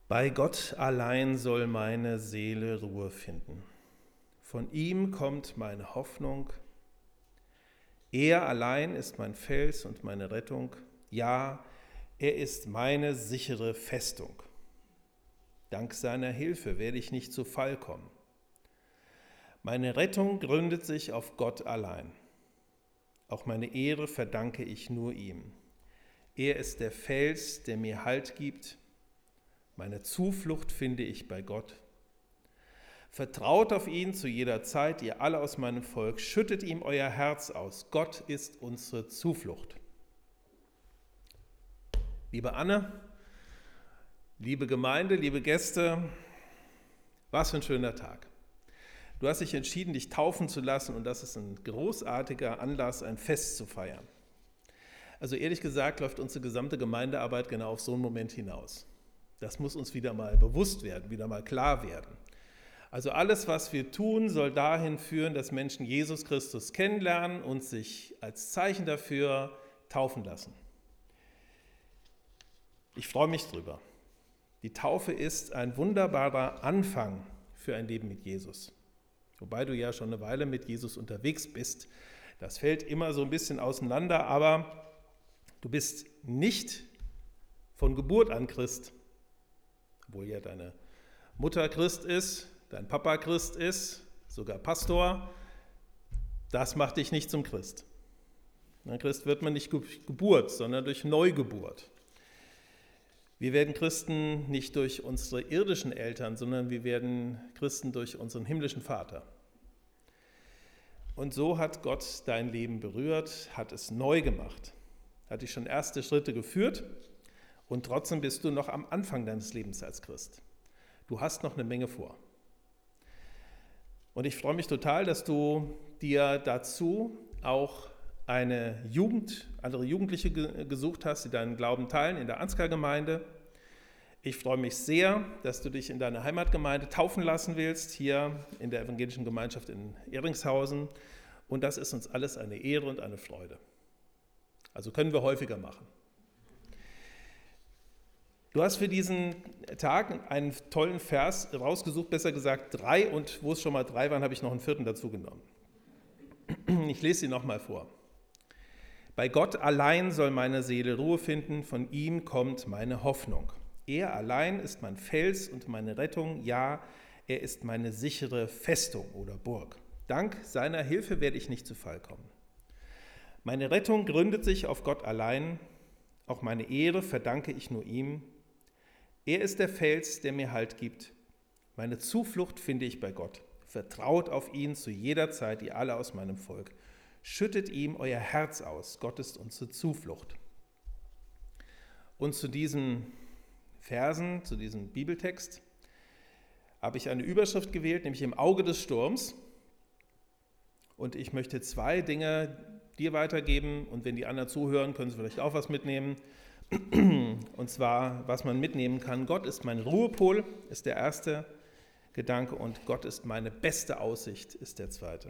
Bei Gott allein soll meine Seele Ruhe finden. Von ihm kommt meine Hoffnung. Er allein ist mein Fels und meine Rettung. Ja, er ist meine sichere Festung. Dank seiner Hilfe werde ich nicht zu Fall kommen. Meine Rettung gründet sich auf Gott allein. Auch meine Ehre verdanke ich nur ihm. Er ist der Fels, der mir Halt gibt. Meine Zuflucht finde ich bei Gott. Vertraut auf ihn zu jeder Zeit, ihr alle aus meinem Volk. Schüttet ihm euer Herz aus. Gott ist unsere Zuflucht. Liebe Anne, liebe Gemeinde, liebe Gäste, was für ein schöner Tag. Du hast dich entschieden, dich taufen zu lassen, und das ist ein großartiger Anlass, ein Fest zu feiern. Also ehrlich gesagt läuft unsere gesamte Gemeindearbeit genau auf so einen Moment hinaus. Das muss uns wieder mal bewusst werden, wieder mal klar werden. Also alles, was wir tun, soll dahin führen, dass Menschen Jesus Christus kennenlernen und sich als Zeichen dafür taufen lassen. Ich freue mich drüber. Die Taufe ist ein wunderbarer Anfang für ein Leben mit Jesus. Wobei du ja schon eine Weile mit Jesus unterwegs bist. Das fällt immer so ein bisschen auseinander, aber du bist nicht von Geburt an Christ. Obwohl ja deine Mutter Christ ist, dein Papa Christ ist, sogar Pastor. Das macht dich nicht zum Christ. Ein Christ wird man nicht durch Geburt, sondern durch Neugeburt. Wir werden Christen nicht durch unsere irdischen Eltern, sondern wir werden Christen durch unseren himmlischen Vater. Und so hat Gott dein Leben berührt, hat es neu gemacht, hat dich schon erste Schritte geführt, und trotzdem bist du noch am Anfang deines Lebens als Christ. Du hast noch eine Menge vor. Und ich freue mich total, dass du dir dazu auch andere Jugendliche gesucht hast, die deinen Glauben teilen in der Ansgar-Gemeinde. Ich freue mich sehr, dass du dich in deiner Heimatgemeinde taufen lassen willst, hier in der evangelischen Gemeinschaft in Ehringshausen. Und das ist uns alles eine Ehre und eine Freude. Also können wir häufiger machen. Du hast für diesen Tag einen tollen Vers rausgesucht, besser gesagt 3, und wo es schon mal 3 waren, habe ich noch einen 4. dazu genommen. Ich lese ihn nochmal vor. Bei Gott allein soll meine Seele Ruhe finden, von ihm kommt meine Hoffnung. Er allein ist mein Fels und meine Rettung, ja, er ist meine sichere Festung oder Burg. Dank seiner Hilfe werde ich nicht zu Fall kommen. Meine Rettung gründet sich auf Gott allein, auch meine Ehre verdanke ich nur ihm. Er ist der Fels, der mir Halt gibt. Meine Zuflucht finde ich bei Gott. Vertraut auf ihn zu jeder Zeit, ihr alle aus meinem Volk. Schüttet ihm euer Herz aus. Gott ist unsere Zuflucht. Und zu diesen Versen, zu diesem Bibeltext, habe ich eine Überschrift gewählt, nämlich im Auge des Sturms. Und ich möchte 2 Dinge dir weitergeben, und wenn die anderen zuhören, können sie vielleicht auch was mitnehmen. Und zwar, was man mitnehmen kann: Gott ist mein Ruhepol, ist der erste Gedanke, und Gott ist meine beste Aussicht, ist der zweite.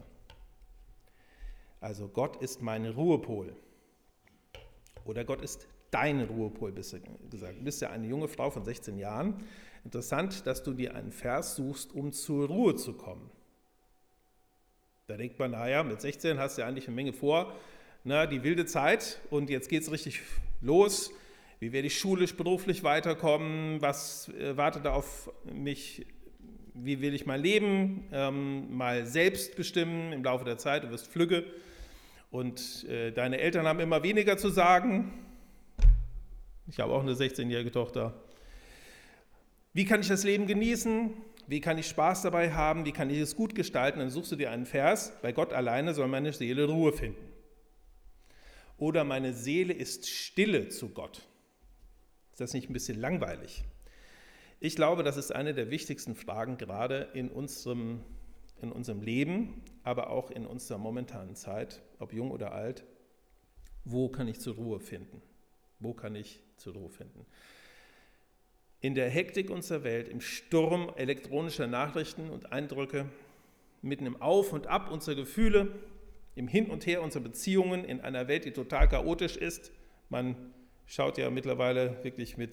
Also Gott ist mein Ruhepol. Oder Gott ist dein Ruhepol, besser gesagt. Du bist ja eine junge Frau von 16 Jahren. Interessant, dass du dir einen Vers suchst, um zur Ruhe zu kommen. Da denkt man, naja, mit 16 hast du ja eigentlich eine Menge vor, die wilde Zeit, und jetzt geht es richtig los. Wie werde ich schulisch, beruflich weiterkommen? Was wartet da auf mich? Wie will ich mein Leben mal selbst bestimmen im Laufe der Zeit? Du wirst flügge, und deine Eltern haben immer weniger zu sagen. Ich habe auch eine 16-jährige Tochter. Wie kann ich das Leben genießen? Wie kann ich Spaß dabei haben? Wie kann ich es gut gestalten? Dann suchst du dir einen Vers: Bei Gott alleine soll meine Seele Ruhe finden. Oder meine Seele ist stille zu Gott. Ist das nicht ein bisschen langweilig? Ich glaube, das ist eine der wichtigsten Fragen, gerade in unserem Leben, aber auch in unserer momentanen Zeit, ob jung oder alt. Wo kann ich zur Ruhe finden? Wo kann ich zur Ruhe finden? In der Hektik unserer Welt, im Sturm elektronischer Nachrichten und Eindrücke, mitten im Auf und Ab unserer Gefühle, im Hin und Her unserer Beziehungen, in einer Welt, die total chaotisch ist. Man schaut ja mittlerweile wirklich mit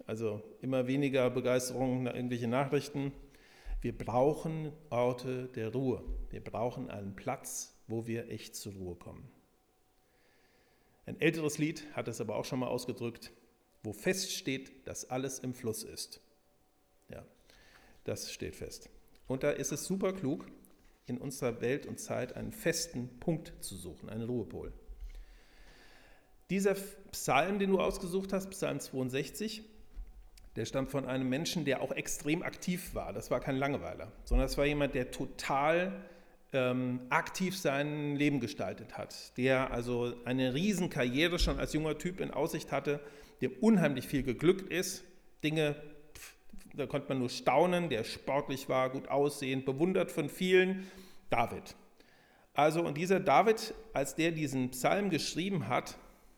Also immer weniger Begeisterung nach irgendwelchen Nachrichten. Wir brauchen Orte der Ruhe. Wir brauchen einen Platz, wo wir echt zur Ruhe kommen. Ein älteres Lied hat es aber auch schon mal ausgedrückt, wo feststeht, dass alles im Fluss ist. Ja, das steht fest. Und da ist es super klug, in unserer Welt und Zeit einen festen Punkt zu suchen, einen Ruhepol. Dieser Psalm, den du ausgesucht hast, Psalm 62, der stammt von einem Menschen, der auch extrem aktiv war. Das war kein Langeweiler, sondern das war jemand, der total aktiv sein Leben gestaltet hat, der also eine Riesenkarriere schon als junger Typ in Aussicht hatte, dem unheimlich viel geglückt ist, Dinge, da konnte man nur staunen, der sportlich war, gut aussehend, bewundert von vielen, David. Also und dieser David, als der diesen Psalm geschrieben hat,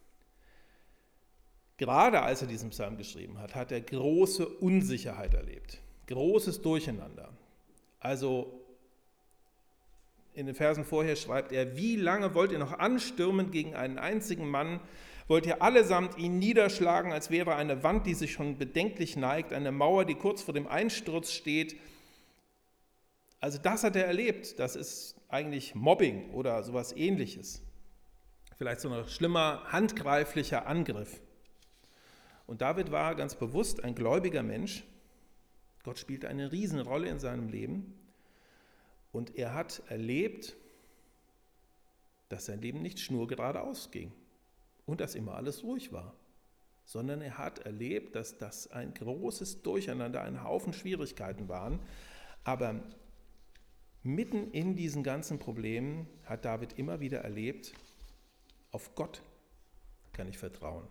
gerade als er diesen Psalm geschrieben hat, hat er große Unsicherheit erlebt, großes Durcheinander. Also in den Versen vorher schreibt er, wie lange wollt ihr noch anstürmen gegen einen einzigen Mann? Wollt ihr allesamt ihn niederschlagen, als wäre eine Wand, die sich schon bedenklich neigt, eine Mauer, die kurz vor dem Einsturz steht? Also das hat er erlebt. Das ist eigentlich Mobbing oder sowas Ähnliches. Vielleicht so ein schlimmer, handgreiflicher Angriff. Und David war ganz bewusst ein gläubiger Mensch. Gott spielte eine Riesenrolle in seinem Leben. Und er hat erlebt, dass sein Leben nicht schnurgeradeaus ging und dass immer alles ruhig war, sondern er hat erlebt, dass das ein großes Durcheinander, ein Haufen Schwierigkeiten waren. Aber mitten in diesen ganzen Problemen hat David immer wieder erlebt, auf Gott kann ich vertrauen.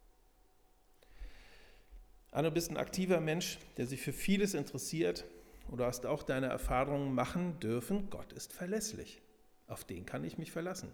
Anno, du bist ein aktiver Mensch, der sich für vieles interessiert. Und du hast auch deine Erfahrungen machen dürfen, Gott ist verlässlich. Auf den kann ich mich verlassen.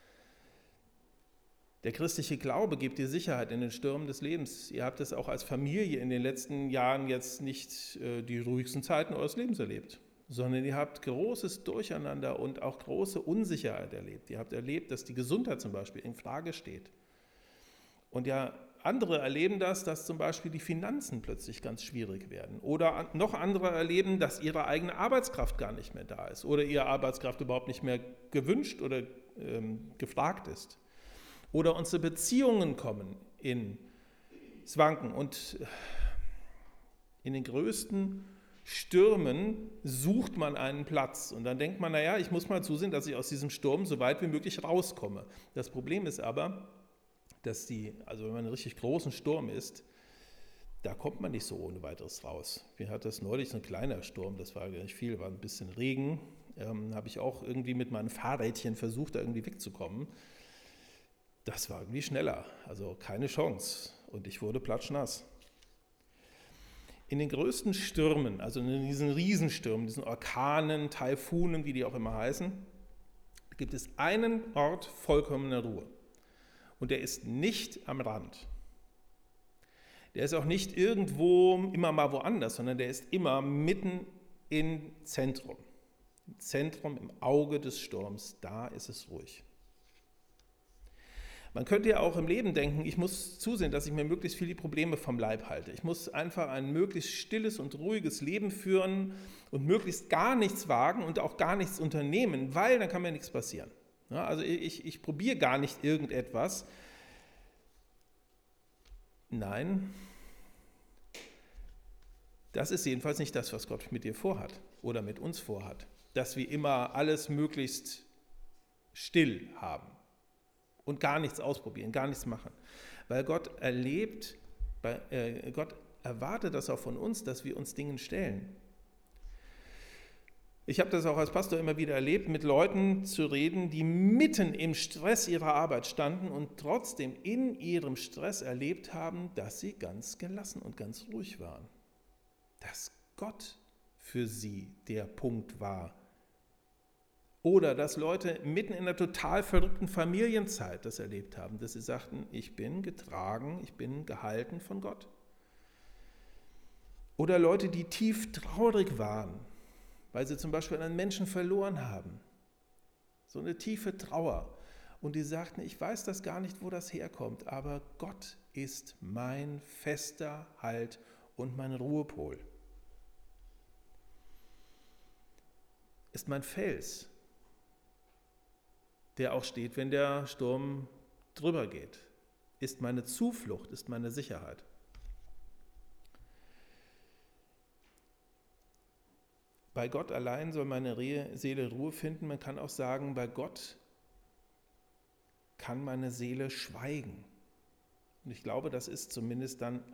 Der christliche Glaube gibt dir Sicherheit in den Stürmen des Lebens. Ihr habt es auch als Familie in den letzten Jahren jetzt nicht die ruhigsten Zeiten eures Lebens erlebt, sondern ihr habt großes Durcheinander und auch große Unsicherheit erlebt. Ihr habt erlebt, dass die Gesundheit zum Beispiel in Frage steht. Und ja, andere erleben das, dass zum Beispiel die Finanzen plötzlich ganz schwierig werden. Oder noch andere erleben, dass ihre eigene Arbeitskraft gar nicht mehr da ist oder ihre Arbeitskraft überhaupt nicht mehr gewünscht oder gefragt ist. Oder unsere Beziehungen kommen ins Wanken. Und in den größten Stürmen sucht man einen Platz. Und dann denkt man, naja, ich muss mal zusehen, dass ich aus diesem Sturm so weit wie möglich rauskomme. Das Problem ist aber, dass also wenn man einen richtig großen Sturm ist, da kommt man nicht so ohne weiteres raus. Wir hatten das neulich, so ein kleiner Sturm, das war gar nicht viel, war ein bisschen Regen, habe ich auch irgendwie mit meinem Fahrrädchen versucht, da irgendwie wegzukommen. Das war irgendwie schneller, also keine Chance und ich wurde platschnass. In den größten Stürmen, also in diesen Riesenstürmen, diesen Orkanen, Taifunen, wie die auch immer heißen, gibt es einen Ort vollkommener Ruhe. Und der ist nicht am Rand. Der ist auch nicht irgendwo immer mal woanders, sondern der ist immer mitten im Zentrum. Im Zentrum, im Auge des Sturms, da ist es ruhig. Man könnte ja auch im Leben denken, ich muss zusehen, dass ich mir möglichst viele Probleme vom Leib halte. Ich muss einfach ein möglichst stilles und ruhiges Leben führen und möglichst gar nichts wagen und auch gar nichts unternehmen, weil dann kann mir nichts passieren. Ja, also ich probiere gar nicht irgendetwas. Nein, das ist jedenfalls nicht das, was Gott mit dir vorhat oder mit uns vorhat. Dass wir immer alles möglichst still haben und gar nichts ausprobieren, gar nichts machen. Weil Gott Gott erwartet das auch von uns, dass wir uns Dingen stellen. Ich habe das auch als Pastor immer wieder erlebt, mit Leuten zu reden, die mitten im Stress ihrer Arbeit standen und trotzdem in ihrem Stress erlebt haben, dass sie ganz gelassen und ganz ruhig waren. Dass Gott für sie der Punkt war. Oder dass Leute mitten in einer total verrückten Familienzeit das erlebt haben, dass sie sagten, ich bin getragen, ich bin gehalten von Gott. Oder Leute, die tief traurig waren, weil sie zum Beispiel einen Menschen verloren haben. So eine tiefe Trauer. Und die sagten, ich weiß das gar nicht, wo das herkommt, aber Gott ist mein fester Halt und mein Ruhepol. Ist mein Fels, der auch steht, wenn der Sturm drüber geht. Ist meine Zuflucht, ist meine Sicherheit. Bei Gott allein soll meine Seele Ruhe finden. Man kann auch sagen, bei Gott kann meine Seele schweigen. Und ich glaube, das ist zumindest dann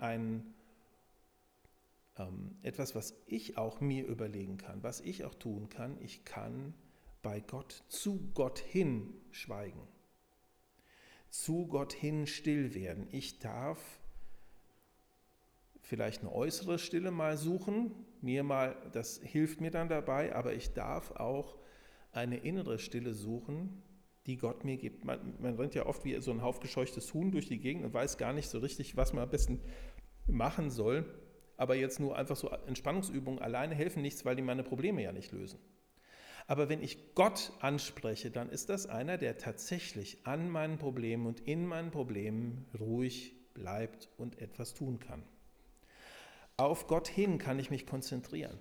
etwas, was ich auch mir überlegen kann, was ich auch tun kann. Ich kann bei Gott zu Gott hin schweigen, zu Gott hin still werden. Ich darf vielleicht eine äußere Stille mal suchen, das hilft mir dann dabei, aber ich darf auch eine innere Stille suchen, die Gott mir gibt. Man rennt ja oft wie so ein aufgescheuchtes Huhn durch die Gegend und weiß gar nicht so richtig, was man am besten machen soll. Aber jetzt nur einfach so Entspannungsübungen alleine helfen nichts, weil die meine Probleme ja nicht lösen. Aber wenn ich Gott anspreche, dann ist das einer, der tatsächlich an meinen Problemen und in meinen Problemen ruhig bleibt und etwas tun kann. Auf Gott hin kann ich mich konzentrieren.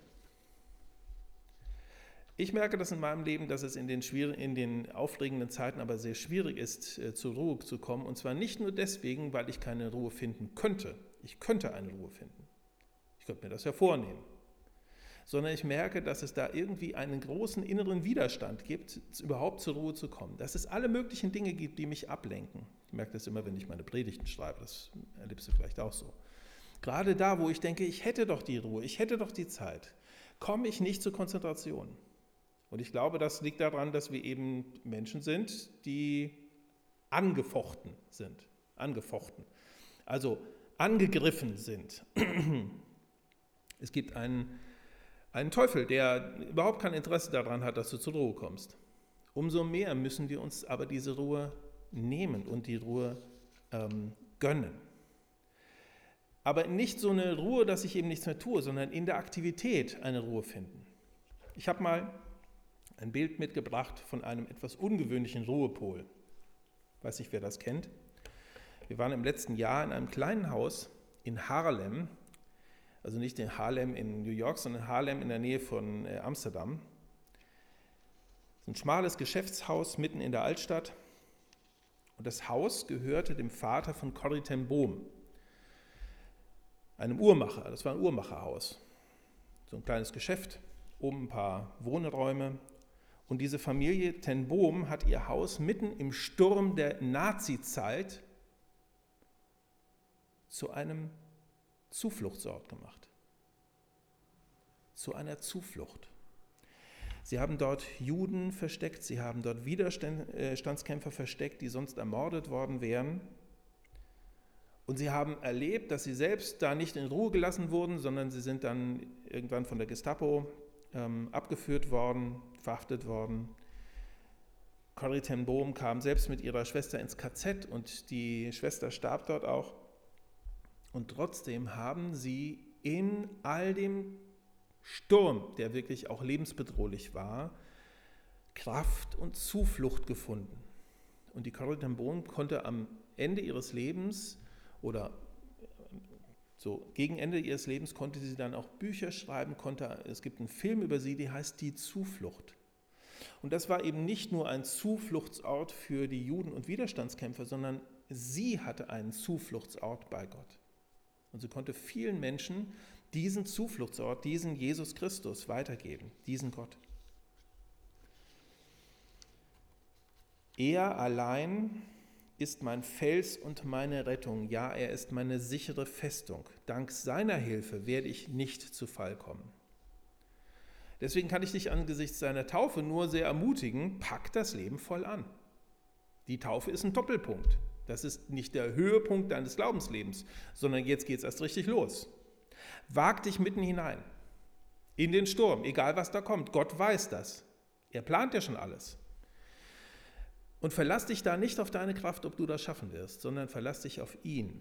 Ich merke das in meinem Leben, dass es in den aufregenden Zeiten aber sehr schwierig ist, zur Ruhe zu kommen. Und zwar nicht nur deswegen, weil ich keine Ruhe finden könnte. Ich könnte eine Ruhe finden. Ich könnte mir das ja vornehmen. Sondern ich merke, dass es da irgendwie einen großen inneren Widerstand gibt, überhaupt zur Ruhe zu kommen. Dass es alle möglichen Dinge gibt, die mich ablenken. Ich merke das immer, wenn ich meine Predigten schreibe. Das erlebst du vielleicht auch so. Gerade da, wo ich denke, ich hätte doch die Ruhe, ich hätte doch die Zeit, komme ich nicht zur Konzentration. Und ich glaube, das liegt daran, dass wir eben Menschen sind, die angefochten sind. Also angegriffen sind. Es gibt einen Teufel, der überhaupt kein Interesse daran hat, dass du zur Ruhe kommst. Umso mehr müssen wir uns aber diese Ruhe nehmen und die Ruhe gönnen. Aber nicht so eine Ruhe, dass ich eben nichts mehr tue, sondern in der Aktivität eine Ruhe finden. Ich habe mal ein Bild mitgebracht von einem etwas ungewöhnlichen Ruhepol. Ich weiß nicht, wer das kennt. Wir waren im letzten Jahr in einem kleinen Haus in Haarlem, also nicht in Haarlem in New York, sondern Haarlem in der Nähe von Amsterdam. Ein schmales Geschäftshaus mitten in der Altstadt. Und das Haus gehörte dem Vater von Corrie ten Boom, einem Uhrmacher. Das war ein Uhrmacherhaus. So ein kleines Geschäft, oben ein paar Wohnräume. Und diese Familie ten Boom hat ihr Haus mitten im Sturm der Nazi-Zeit zu einem Zufluchtsort gemacht. Zu einer Zuflucht. Sie haben dort Juden versteckt, sie haben dort Widerstandskämpfer versteckt, die sonst ermordet worden wären. Und sie haben erlebt, dass sie selbst da nicht in Ruhe gelassen wurden, sondern sie sind dann irgendwann von der Gestapo abgeführt worden, verhaftet worden. Corrie ten Boom kam selbst mit ihrer Schwester ins KZ und die Schwester starb dort auch. Und trotzdem haben sie in all dem Sturm, der wirklich auch lebensbedrohlich war, Kraft und Zuflucht gefunden. Und die Corrie ten Boom konnte am Ende ihres Lebens oder so gegen Ende ihres Lebens konnte sie dann auch Bücher schreiben, es gibt einen Film über sie, der heißt Die Zuflucht. Und das war eben nicht nur ein Zufluchtsort für die Juden und Widerstandskämpfer, sondern sie hatte einen Zufluchtsort bei Gott. Und sie konnte vielen Menschen diesen Zufluchtsort, diesen Jesus Christus weitergeben, diesen Gott. Er allein ist mein Fels und meine Rettung. Ja, er ist meine sichere Festung. Dank seiner Hilfe werde ich nicht zu Fall kommen. Deswegen kann ich dich angesichts seiner Taufe nur sehr ermutigen, pack das Leben voll an. Die Taufe ist ein Doppelpunkt. Das ist nicht der Höhepunkt deines Glaubenslebens, sondern jetzt geht es erst richtig los. Wag dich mitten hinein, in den Sturm, egal was da kommt. Gott weiß das. Er plant ja schon alles. Und verlass dich da nicht auf deine Kraft, ob du das schaffen wirst, sondern verlass dich auf ihn.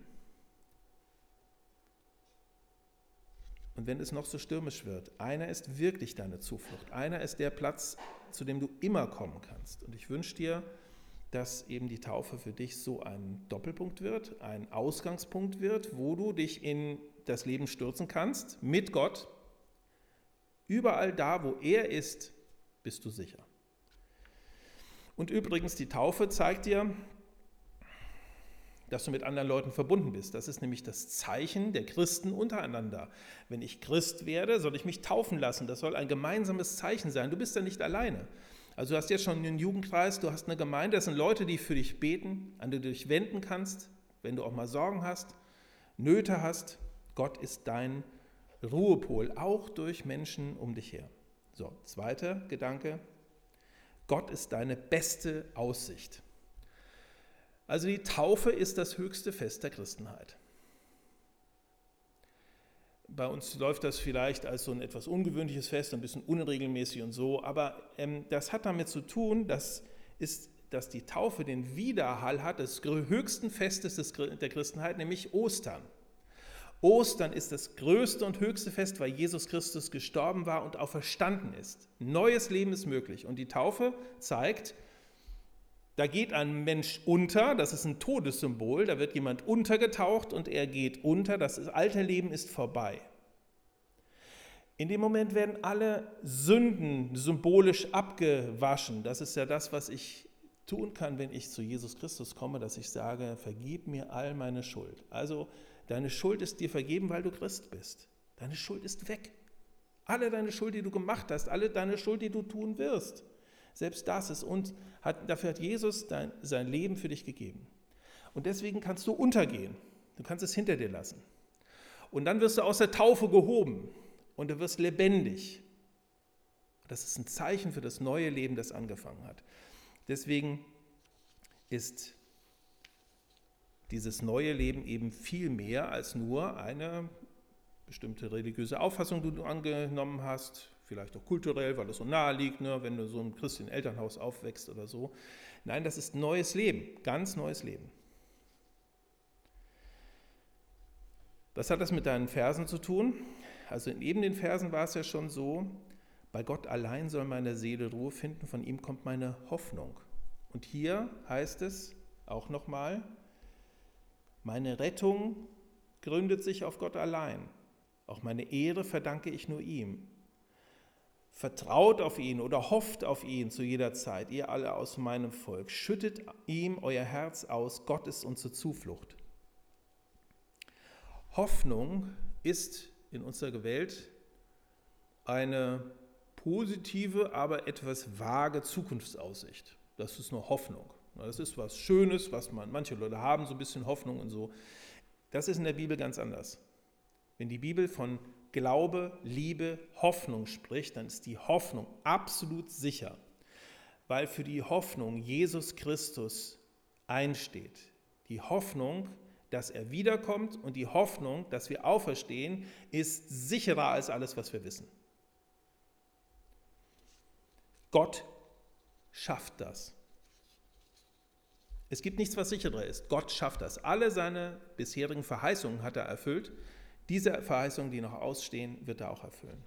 Und wenn es noch so stürmisch wird, einer ist wirklich deine Zuflucht. Einer ist der Platz, zu dem du immer kommen kannst. Und ich wünsche dir, dass eben die Taufe für dich so ein Doppelpunkt wird, ein Ausgangspunkt wird, wo du dich in das Leben stürzen kannst, mit Gott. Überall da, wo er ist, bist du sicher. Und übrigens, die Taufe zeigt dir, dass du mit anderen Leuten verbunden bist. Das ist nämlich das Zeichen der Christen untereinander. Wenn ich Christ werde, soll ich mich taufen lassen. Das soll ein gemeinsames Zeichen sein. Du bist ja nicht alleine. Also du hast jetzt schon einen Jugendkreis, du hast eine Gemeinde, das sind Leute, die für dich beten, an die du dich wenden kannst, wenn du auch mal Sorgen hast, Nöte hast. Gott ist dein Ruhepol, auch durch Menschen um dich her. So, zweiter Gedanke. Gott ist deine beste Aussicht. Also die Taufe ist das höchste Fest der Christenheit. Bei uns läuft das vielleicht als so ein etwas ungewöhnliches Fest, ein bisschen unregelmäßig und so, aber das hat damit zu tun, dass die Taufe den Widerhall hat des höchsten Festes der Christenheit, nämlich Ostern. Ostern ist das größte und höchste Fest, weil Jesus Christus gestorben war und auferstanden ist. Neues Leben ist möglich und die Taufe zeigt, da geht ein Mensch unter, das ist ein Todessymbol, da wird jemand untergetaucht und er geht unter, das alte Leben ist vorbei. In dem Moment werden alle Sünden symbolisch abgewaschen. Das ist ja das, was ich tun kann, wenn ich zu Jesus Christus komme, dass ich sage, vergib mir all meine Schuld. Also deine Schuld ist dir vergeben, weil du Christ bist. Deine Schuld ist weg. Alle deine Schuld, die du gemacht hast, alle deine Schuld, die du tun wirst. Selbst das ist, und dafür hat Jesus sein Leben für dich gegeben. Und deswegen kannst du untergehen. Du kannst es hinter dir lassen. Und dann wirst du aus der Taufe gehoben und du wirst lebendig. Das ist ein Zeichen für das neue Leben, das angefangen hat. Deswegen ist dieses neue Leben eben viel mehr als nur eine bestimmte religiöse Auffassung, die du angenommen hast, vielleicht auch kulturell, weil es so nahe liegt, ne, wenn du so im christlichen Elternhaus aufwächst oder so. Nein, das ist neues Leben, ganz neues Leben. Was hat das mit deinen Versen zu tun? Also in eben den Versen war es ja schon so, bei Gott allein soll meine Seele Ruhe finden, von ihm kommt meine Hoffnung. Und hier heißt es auch nochmal, meine Rettung gründet sich auf Gott allein. Auch meine Ehre verdanke ich nur ihm. Vertraut auf ihn oder hofft auf ihn zu jeder Zeit, ihr alle aus meinem Volk. Schüttet ihm euer Herz aus, Gott ist unsere Zuflucht. Hoffnung ist in unserer Welt eine positive, aber etwas vage Zukunftsaussicht. Das ist nur Hoffnung. Das ist was Schönes, was manche Leute haben, so ein bisschen Hoffnung und so. Das ist in der Bibel ganz anders. Wenn die Bibel von Glaube, Liebe, Hoffnung spricht, dann ist die Hoffnung absolut sicher, weil für die Hoffnung Jesus Christus einsteht. Die Hoffnung, dass er wiederkommt und die Hoffnung, dass wir auferstehen, ist sicherer als alles, was wir wissen. Gott schafft das. Es gibt nichts, was sicherer ist. Gott schafft das. Alle seine bisherigen Verheißungen hat er erfüllt. Diese Verheißungen, die noch ausstehen, wird er auch erfüllen.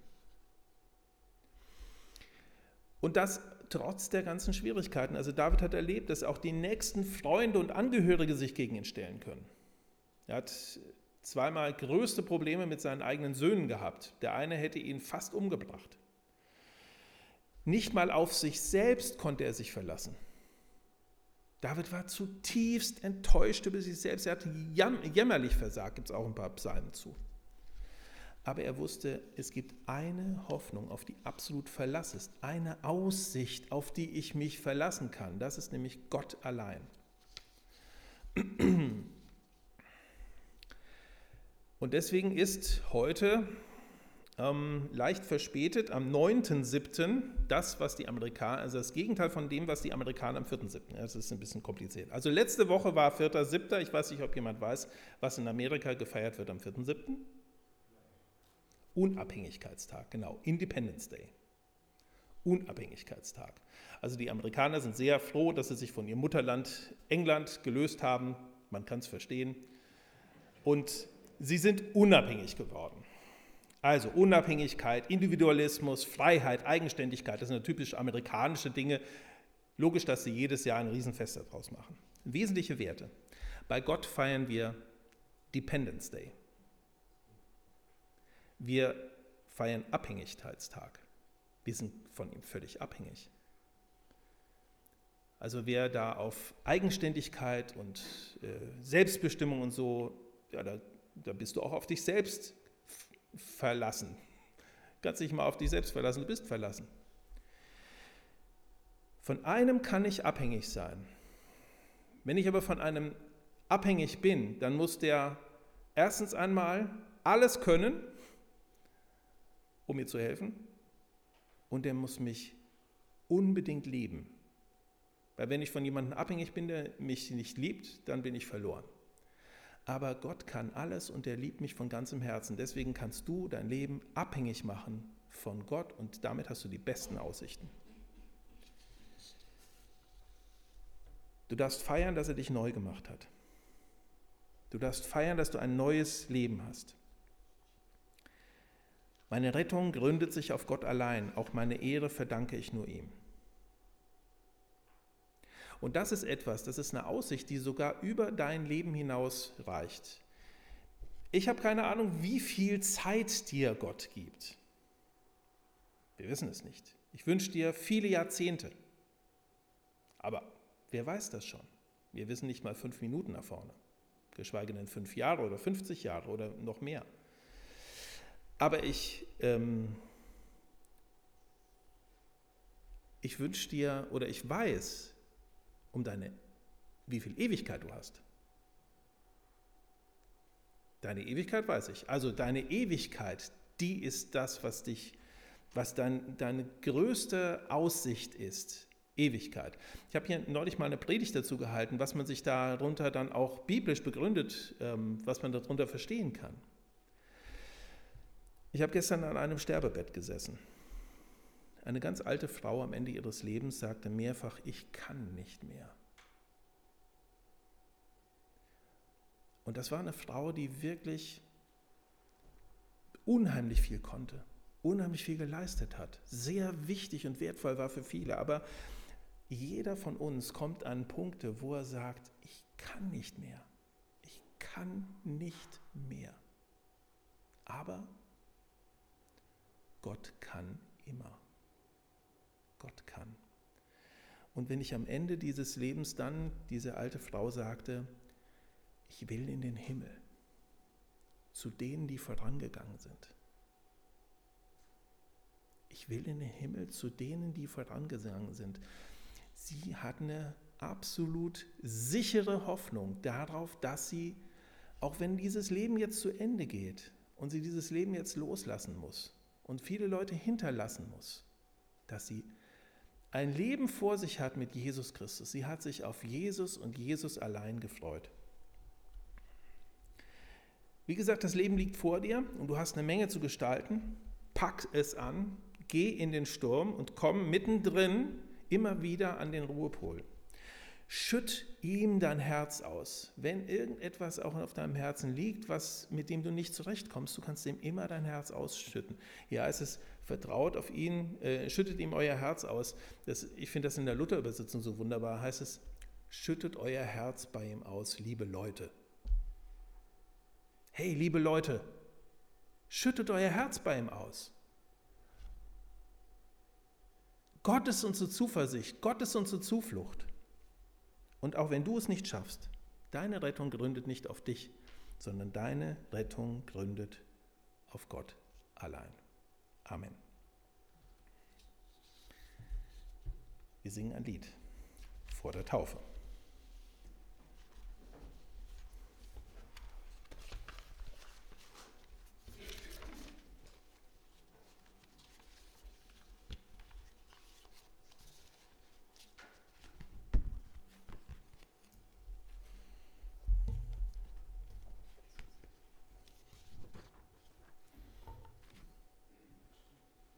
Und das trotz der ganzen Schwierigkeiten. Also David hat erlebt, dass auch die nächsten Freunde und Angehörige sich gegen ihn stellen können. Er hat zweimal größte Probleme mit seinen eigenen Söhnen gehabt. Der eine hätte ihn fast umgebracht. Nicht mal auf sich selbst konnte er sich verlassen. David war zutiefst enttäuscht über sich selbst. Er hatte jämmerlich versagt, gibt es auch ein paar Psalmen zu. Aber er wusste, es gibt eine Hoffnung, auf die absolut Verlass ist, eine Aussicht, auf die ich mich verlassen kann. Das ist nämlich Gott allein. Und deswegen ist heute leicht verspätet am 9.7. das, was die Amerikaner, also das Gegenteil von dem, was die Amerikaner am 4.7. Das ist ein bisschen kompliziert. Also letzte Woche war 4.7. Ich weiß nicht, ob jemand weiß, was in Amerika gefeiert wird am 4.7. Unabhängigkeitstag, genau, Independence Day. Unabhängigkeitstag. Also die Amerikaner sind sehr froh, dass sie sich von ihrem Mutterland England gelöst haben. Man kann es verstehen. Und sie sind unabhängig geworden. Also Unabhängigkeit, Individualismus, Freiheit, Eigenständigkeit, das sind ja typisch amerikanische Dinge. Logisch, dass sie jedes Jahr ein Riesenfest daraus machen. Wesentliche Werte. Bei Gott feiern wir Dependence Day. Wir feiern Abhängigkeitstag. Wir sind von ihm völlig abhängig. Also wer da auf Eigenständigkeit und Selbstbestimmung und so, ja, da bist du auch auf dich selbst verlassen. Du kannst dich mal auf dich selbst verlassen, du bist verlassen. Von einem kann ich abhängig sein. Wenn ich aber von einem abhängig bin, dann muss der erstens einmal alles können, um mir zu helfen, und der muss mich unbedingt lieben. Weil wenn ich von jemandem abhängig bin, der mich nicht liebt, dann bin ich verloren. Aber Gott kann alles und er liebt mich von ganzem Herzen. Deswegen kannst du dein Leben abhängig machen von Gott und damit hast du die besten Aussichten. Du darfst feiern, dass er dich neu gemacht hat. Du darfst feiern, dass du ein neues Leben hast. Meine Rettung gründet sich auf Gott allein. Auch meine Ehre verdanke ich nur ihm. Und das ist etwas, das ist eine Aussicht, die sogar über dein Leben hinaus reicht. Ich habe keine Ahnung, wie viel Zeit dir Gott gibt. Wir wissen es nicht. Ich wünsche dir viele Jahrzehnte. Aber wer weiß das schon? Wir wissen nicht mal 5 Minuten nach vorne. Geschweige denn 5 Jahre oder 50 Jahre oder noch mehr. Aber ich wünsche dir oder ich weiß, wie viel Ewigkeit du hast. Deine Ewigkeit weiß ich. Also deine Ewigkeit, die ist das, was deine größte Aussicht ist. Ewigkeit. Ich habe hier neulich mal eine Predigt dazu gehalten, was man sich darunter dann auch biblisch begründet, was man darunter verstehen kann. Ich habe gestern an einem Sterbebett gesessen. Eine ganz alte Frau am Ende ihres Lebens sagte mehrfach, ich kann nicht mehr. Und das war eine Frau, die wirklich unheimlich viel konnte, unheimlich viel geleistet hat, sehr wichtig und wertvoll war für viele. Aber jeder von uns kommt an Punkte, wo er sagt, ich kann nicht mehr. Ich kann nicht mehr. Aber Gott kann immer. Gott kann. Und wenn ich am Ende dieses Lebens dann, diese alte Frau sagte, ich will in den Himmel, zu denen, die vorangegangen sind. Ich will in den Himmel, zu denen, die vorangegangen sind. Sie hat eine absolut sichere Hoffnung darauf, dass sie, auch wenn dieses Leben jetzt zu Ende geht und sie dieses Leben jetzt loslassen muss und viele Leute hinterlassen muss, dass sie ein Leben vor sich hat mit Jesus Christus. Sie hat sich auf Jesus und Jesus allein gefreut. Wie gesagt, das Leben liegt vor dir und du hast eine Menge zu gestalten. Pack es an, geh in den Sturm und komm mittendrin immer wieder an den Ruhepol. Schütt ihm dein Herz aus. Wenn irgendetwas auch auf deinem Herzen liegt, mit dem du nicht zurechtkommst, du kannst ihm immer dein Herz ausschütten. Hier heißt es, vertraut auf ihn, schüttet ihm euer Herz aus. Ich finde das in der Luther-Übersetzung so wunderbar, heißt es, schüttet euer Herz bei ihm aus, liebe Leute. Hey, liebe Leute, schüttet euer Herz bei ihm aus. Gott ist unsere Zuversicht, Gott ist unsere Zuflucht. Und auch wenn du es nicht schaffst, deine Rettung gründet nicht auf dich, sondern deine Rettung gründet auf Gott allein. Amen. Wir singen ein Lied vor der Taufe.